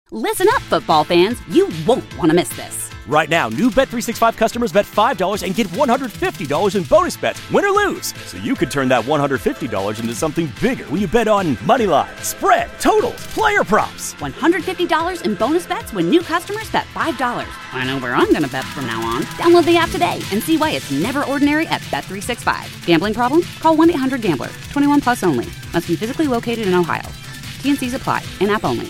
Listen up, football fans. You won't want to miss this. Right now, new Bet365 customers bet $5 and get $150 in bonus bets, win or lose. So you could turn that $150 into something bigger when you bet on money line, spread, totals, player props. $150 in bonus bets when new customers bet $5. I know where I'm going to bet from now on. Download the app today and see why it's never ordinary at Bet365. Gambling problem? Call 1-800-GAMBLER. 21 plus only. Must be physically located in Ohio. T&Cs apply. In-app only.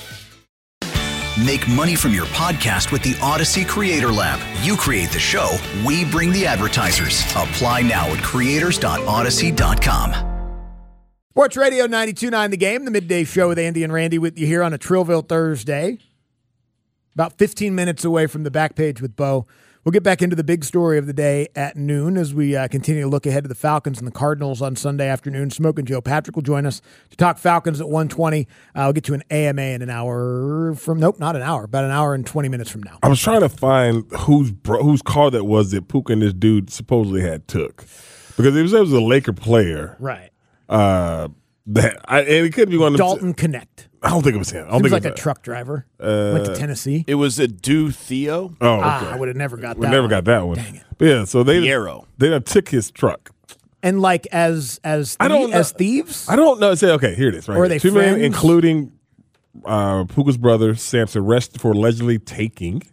Make money from your podcast with the Odyssey Creator Lab. You create the show, we bring the advertisers. Apply now at creators.odyssey.com. Sports Radio 92.9 The Game, the midday show with Andy and Randy with you here on a Trillville Thursday. About 15 minutes away from the back page with Bo. We'll get back into the big story of the day at noon as we continue to look ahead to the Falcons and the Cardinals on Sunday afternoon. Smoke and Joe Patrick will join us to talk Falcons at 1:20. We'll get to an AMA in an hour from, nope, not an hour, about an hour and 20 minutes from now. I was trying to find whose car that was that Puka and this dude supposedly had took. Because it was a Laker player. Right. And it could be one of them. Dalton Connect. I don't think it was him. Seems like a truck driver. Went to Tennessee. It was a Du Theo. Oh, okay. I would have never got that We never got that one. Dang it. But yeah, so they done took his truck. And like as thieves? I don't know. Say, okay, here it is. Right or are here. they 2 friends? men, including Puka's brother, Samson, arrested for allegedly taking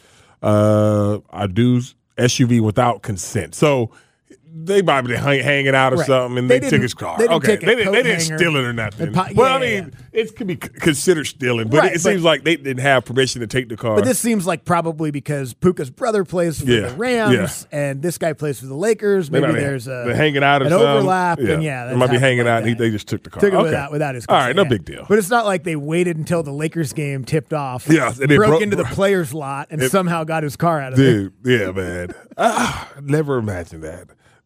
Adu's SUV without consent. So they might be hanging out or something, and they took his car. They didn't steal it or nothing. It could be considered stealing, but it seems like they didn't have permission to take the car. But this seems like probably because Puka's brother plays for the Rams, and this guy plays for the Lakers. Maybe there's they're hanging out or an something. overlap. Yeah. And they might be hanging out, and they just took the car. Took it without his consent. All right, no big deal. But it's not like they waited until the Lakers game tipped off. Yeah, and they broke into the players' lot and somehow got his car out of there. Dude, yeah, man. I never imagined that.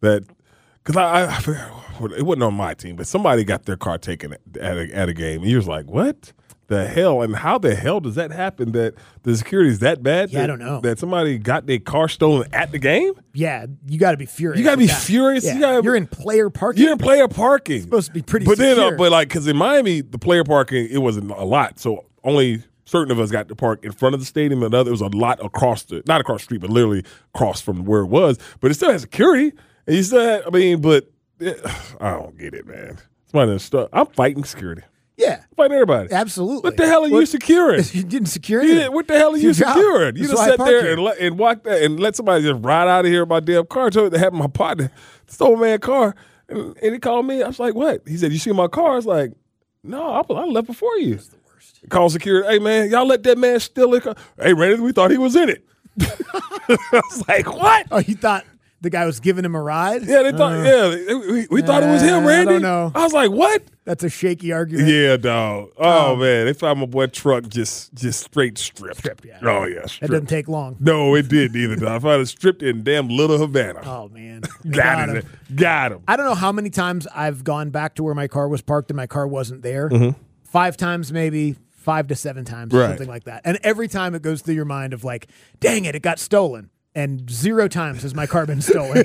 Because it wasn't on my team, but somebody got their car taken at a game. And you was like, what the hell? And how the hell does that happen that the security is that bad? Yeah, I don't know. That somebody got their car stolen at the game? Yeah, you got to be furious. You got to be furious. Yeah. You're in player parking. You're in player parking. It's supposed to be pretty but secure. Then, because in Miami, the player parking, it wasn't a lot. So only certain of us got to park in front of the stadium. And it was a lot not across the street, but literally across from where it was. But it still had security. And you said, but I don't get it, man. I'm fighting security. Yeah. I'm fighting everybody. Absolutely. What the hell are you securing? You didn't secure it? What the hell are you securing? You just sat there here. and walked that and let somebody just ride out of here in my damn car. Told me to have my partner stole my car. And he called me. I was like, what? He said, you see my car? I was like, no, I left before you. That's the worst. Call security. Hey, man, y'all let that man steal the car. Hey, Randy, we thought he was in it. I was like, what? Oh, you thought the guy was giving him a ride? Yeah, they thought. We thought it was him, Randy. I don't know. I was like, "What?" That's a shaky argument. Yeah, dog. Oh man, they found my boy truck just straight stripped. Stripped, yeah. Oh yeah, stripped. That doesn't take long. No, it didn't either. Dog. I found it stripped in damn Little Havana. Oh man, got him. I don't know how many times I've gone back to where my car was parked and my car wasn't there. 5 times maybe. 5 to 7 times, something like that. And every time it goes through your mind of like, dang it got stolen. And 0 times has my car been stolen.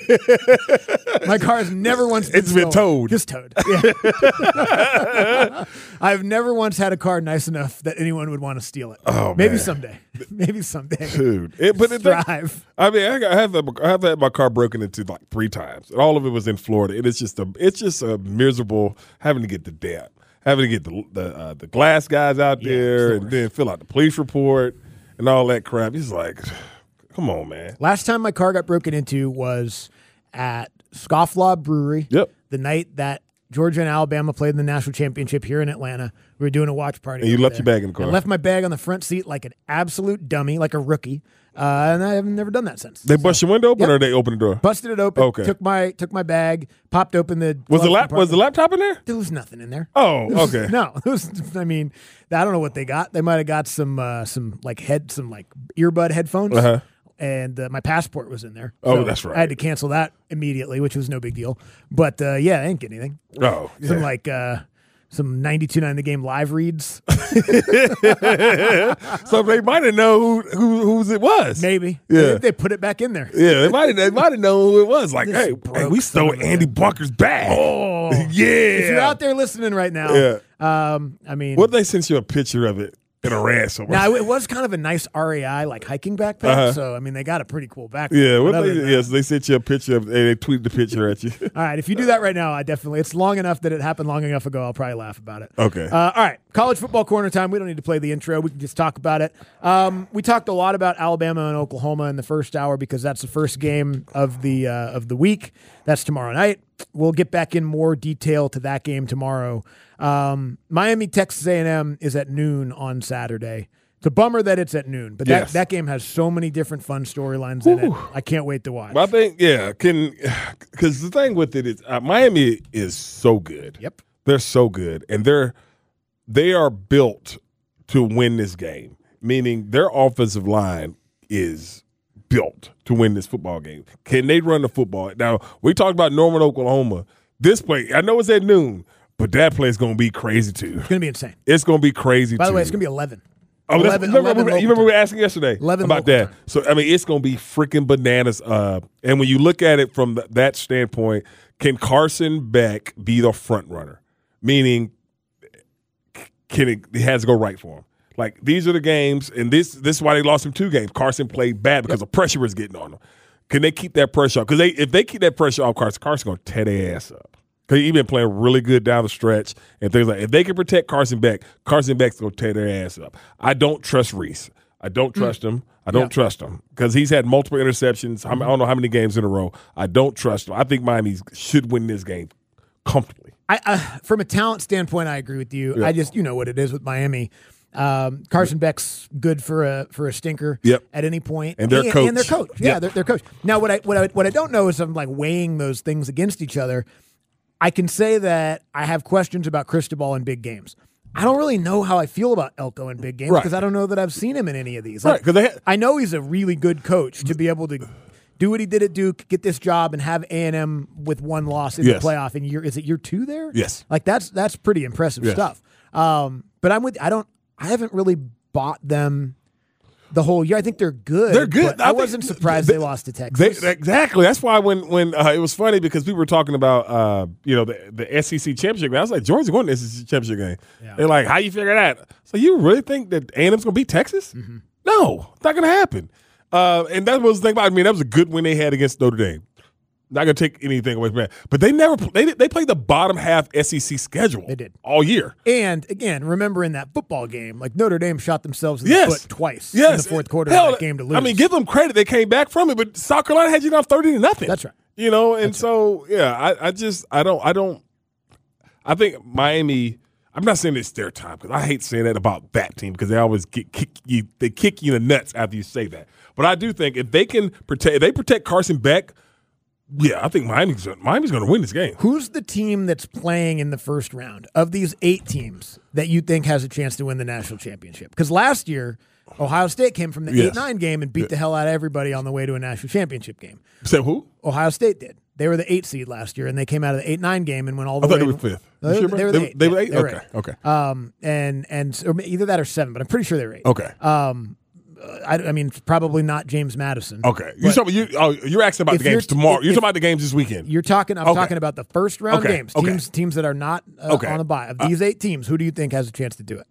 My car has never once been stolen. Been towed. Just towed. Yeah. I've never once had a car nice enough that anyone would want to steal it. Oh, Maybe man. someday. Maybe someday. Dude. Strive. I mean, I have had my car broken into like 3 times. And all of it was in Florida. And it's just a miserable having to get the debt. Having to get the glass guys out there and then fill out the police report and all that crap. He's like, come on, man. Last time my car got broken into was at Scofflaw Brewery. Yep. The night that Georgia and Alabama played in the national championship here in Atlanta. We were doing a watch party. And you left your bag in the car. I left my bag on the front seat like an absolute dummy, like a rookie. And I have never done that since. They bust your window open or they opened the door? Busted it open. Okay. Took my bag, popped open the. Was the laptop in there? There was nothing in there. Oh, okay. No, it was. I mean, I don't know what they got. They might have got some earbud headphones. Uh-huh. And my passport was in there. Oh, that's right. I had to cancel that immediately, which was no big deal. But I didn't get anything. Oh, yeah. Some 92.9 The Game live reads. So they might have known whose it was. Maybe. Yeah. They put it back in there. Yeah, they might have known who it was. Like, hey, we stole Andy Barker's bag. Oh. Yeah. If you're out there listening right now, Yeah. I mean. What if they sent you a picture of it? in a ransom. Now, it was kind of a nice REI, like hiking backpack. So, I mean, they got a pretty cool backpack. Yeah, they sent you a picture and they tweeted the picture at you. All right, if you do that right now, it's long enough that it happened long enough ago. I'll probably laugh about it. Okay. All right, college football corner time. We don't need to play the intro. We can just talk about it. We talked a lot about Alabama and Oklahoma in the first hour because that's the first game of the week. That's tomorrow night. We'll get back in more detail to that game tomorrow. Miami, Texas A&M is at noon on Saturday. It's a bummer that it's at noon, but that game has so many different fun storylines in it. I can't wait to watch. But I think, because the thing with it is Miami is so good. Yep. They're so good, and they are built to win this game, meaning their offensive line is built to win this football game. Can they run the football? Now, we talked about Norman, Oklahoma. This play, I know it's at noon, but that play is going to be crazy, too. It's going to be insane. It's going to be crazy, By the too. way, it's going to be 11. Oh, 11 you remember we were asking yesterday 11 about that. time. So, I mean, it's going to be freaking bananas. And when you look at it from that standpoint, can Carson Beck be the front runner? Meaning, it has to go right for him. Like, these are the games, and this is why they lost him 2 games. Carson played bad because the pressure was getting on him. Can they keep that pressure off? Because if they keep that pressure off Carson's going to tear their ass up. Because he's been playing really good down the stretch and things like that. If they can protect Carson Beck's going to tear their ass up. I don't trust Reese. I don't trust him. I don't trust him because he's had multiple interceptions. I don't know how many games in a row. I don't trust him. I think Miami should win this game comfortably. From a talent standpoint, I agree with you. Yeah. You know what it is with Miami. Carson Beck's good for a stinker at any point, and their coach. And their coach, their coach. Now, what I don't know is I'm like weighing those things against each other. I can say that I have questions about Cristobal in big games. I don't really know how I feel about Elko in big games because I don't know that I've seen him in any of these. Like, I know he's a really good coach to be able to do what he did at Duke, get this job, and have A&M with 1 loss in the playoff in year. Is it year 2 there? Yes. Like that's pretty impressive stuff. But I haven't really bought them the whole year. I think they're good. They're good. I wasn't surprised they lost to Texas. Exactly. That's why when it was funny because we were talking about the SEC championship game. I was like, Georgia going to the SEC championship game. Yeah. They're like, how you figure that? So you really think that A&M's going to beat Texas? Mm-hmm. No, it's not going to happen. And that was the thing about it. I mean, that was a good win they had against Notre Dame. Not going to take anything away from that. But they played the bottom half SEC schedule. They did. All year. And, again, remember in that football game, like Notre Dame shot themselves in the foot twice in the fourth quarter of that game to lose. I mean, give them credit. They came back from it, but South Carolina had you down 30-0. That's right. I think Miami, I'm not saying it's their time because I hate saying that about that team because they always kick you in the nuts after you say that. But I do think if they protect Carson Beck, yeah, I think Miami's going to win this game. Who's the team that's playing in the first round of these 8 teams that you think has a chance to win the national championship? Because last year, Ohio State came from the 8-9 game and beat the hell out of everybody on the way to a national championship game. So who? Ohio State did. They were the 8 seed last year, and they came out of the 8-9 game and went all the way. I thought they were 5th. They were the 8. They were 8? They were Okay. 8. And or either that or 7, but I'm pretty sure they were 8. Okay. I mean, probably not James Madison. Okay. You're asking about the games tomorrow. You're talking about the games this weekend. I'm talking about the first round games. Teams that are not on the bye. Of these 8 teams, who do you think has a chance to do it?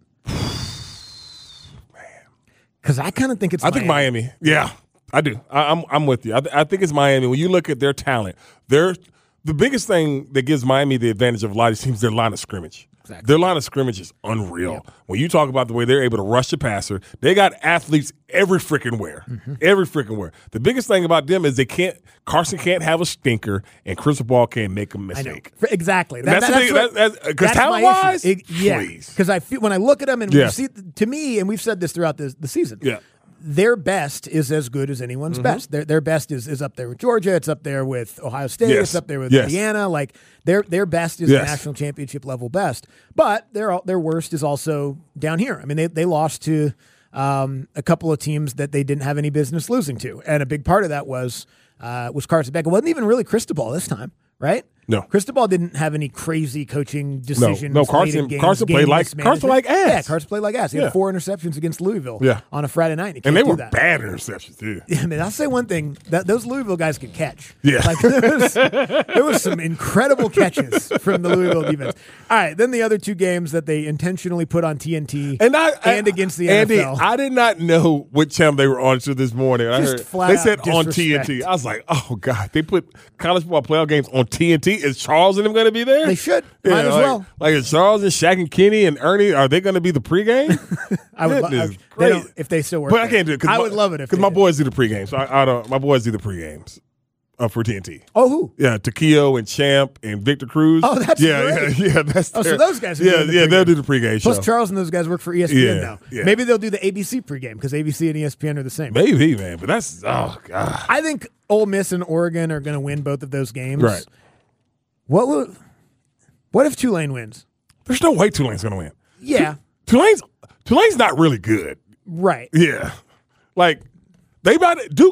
Because I kind of think it's Miami. I think Miami. Yeah, I do. I'm with you. I think it's Miami. When you look at their talent, the biggest thing that gives Miami the advantage of a lot of teams, their line of scrimmage. Exactly. Their line of scrimmage is unreal. Yep. When you talk about the way they're able to rush the passer, they got athletes every freaking where. Mm-hmm. Every freaking where. The biggest thing about them is Carson can't have a stinker and Cristobal can't make a mistake. I know. Exactly. That's talent-wise, please. Because I feel when I look at them and we see, to me, and we've said this throughout the season, their best is as good as anyone's best. Their best is up there with Georgia. It's up there with Ohio State. It's up there with Indiana. Like their best is the national championship level best. But their worst is also down here. I mean, they lost to a couple of teams that they didn't have any business losing to, and a big part of that was Carson Beck. It wasn't even really Cristobal this time, right? No. Cristobal didn't have any crazy coaching decisions. No, late in games, Carson played like ass. Yeah, Carson played like ass. He had 4 interceptions against Louisville on a Friday night. And they were bad interceptions, too. Yeah, I mean, I'll say one thing. Those Louisville guys could catch. Yeah. Like, there was some incredible catches from the Louisville defense. All right, then the other two games that they intentionally put on TNT and against the Andy, NFL. I did not know what channel they were on until this morning. I heard they said on TNT. I was like, oh, God. They put college football playoff games on TNT. Is Charles and them going to be there? They should. Might as well. Like, is Charles and Shaq and Kenny and Ernie, are they going to be the pregame? I would love if they still work. But I can't do it. I would love it if because my boys do the pregame. So I don't. My boys do the pregames for TNT. Oh, who? Yeah, Taquillo and Champ and Victor Cruz. Oh, that's great. Yeah. That's so those guys. Are they'll do the pregame show. Plus, Charles and those guys work for ESPN now. Yeah. Maybe they'll do the ABC pregame because ABC and ESPN are the same. Maybe, man. But that's God. I think Ole Miss and Oregon are going to win both of those games. Right. What if Tulane wins? There's no way Tulane's going to win. Yeah. Tulane's not really good. Right. Yeah. Like they about Duke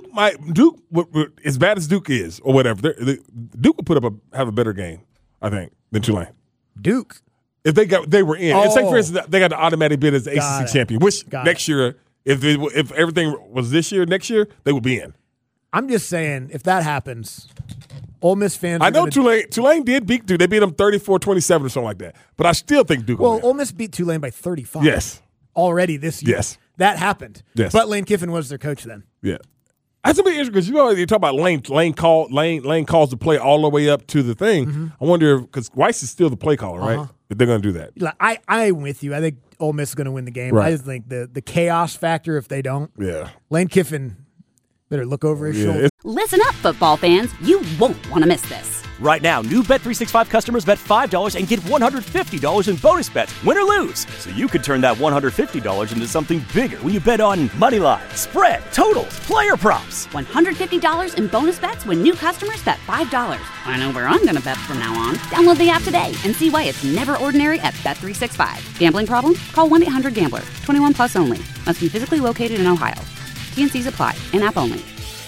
as bad as Duke is or whatever. Duke will have a better game, I think, than Tulane. Duke. If they were in. And say for instance they got the automatic bid as the ACC champion, which next year if everything was this year, next year they would be in. I'm just saying if that happens, Ole Miss fans. I know Tulane did beat Duke. They beat them 34-27 or something like that. But I still think Duke will win. Ole Miss beat Tulane by 35. Yes. Already this year. Yes. That happened. Yes. But Lane Kiffin was their coach then. Yeah. That's a bit interesting because you talk about Lane calls the play all the way up to the thing. Mm-hmm. I wonder because Weiss is still the play caller, right? If they're going to do that. Like, I'm with you. I think Ole Miss is going to win the game. Right. I just think the chaos factor if they don't. Yeah. Lane Kiffin better look over his shoulder. Listen up, football fans. You won't want to miss this. Right now, new Bet365 customers bet $5 and get $150 in bonus bets, win or lose. So you could turn that $150 into something bigger when you bet on money line, spread, totals, player props. $150 in bonus bets when new customers bet $5. I know where I'm going to bet from now on. Download the app today and see why it's never ordinary at Bet365. Gambling problem? Call 1-800-GAMBLER. 21 plus only. Must be physically located in Ohio. T&Cs apply. In-app only.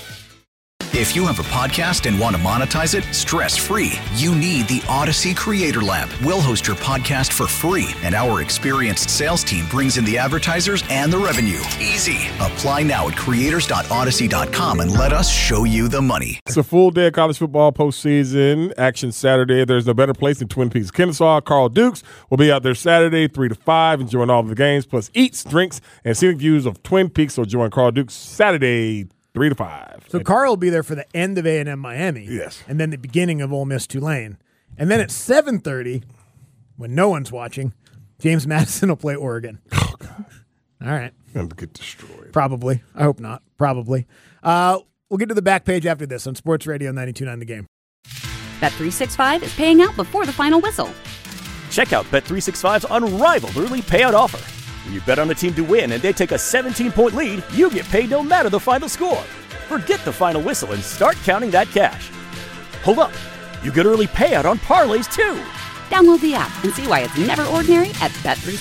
If you have a podcast and want to monetize it stress-free, you need the Odyssey Creator Lab. We'll host your podcast for free, and our experienced sales team brings in the advertisers and the revenue. Easy. Apply now at creators.odyssey.com and let us show you the money. It's a full day of college football postseason action Saturday. There's no better place than Twin Peaks. Kennesaw, Carl Dukes will be out there Saturday 3 to 5, enjoying all of the games, plus eats, drinks, and scenic views of Twin Peaks. So join Carl Dukes Saturday 3 to 5. So Carl will be there for the end of A&M Miami. Yes. And then the beginning of Ole Miss Tulane. And then at 7:30, when no one's watching, James Madison will play Oregon. Oh, God. All right. I'm going to get destroyed. Probably. I hope not. Probably. We'll get to the back page after this on Sports Radio 92.9 The Game. Bet365 is paying out before the final whistle. Check out Bet365's unrivaled early payout offer. When you bet on a team to win and they take a 17-point lead, you get paid no matter the final score. Forget the final whistle and start counting that cash. Hold up. You get early payout on parlays, too. Download the app and see why it's never ordinary at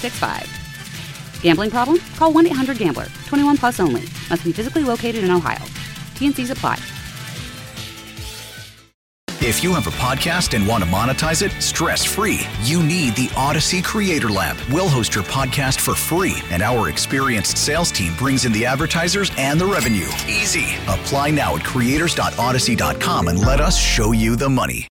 Bet365. Gambling problem? Call 1-800-GAMBLER. 21 plus only. Must be physically located in Ohio. T&Cs apply. If you have a podcast and want to monetize it stress-free, you need the Odyssey Creator Lab. We'll host your podcast for free, and our experienced sales team brings in the advertisers and the revenue. Easy. Apply now at creators.odyssey.com and let us show you the money.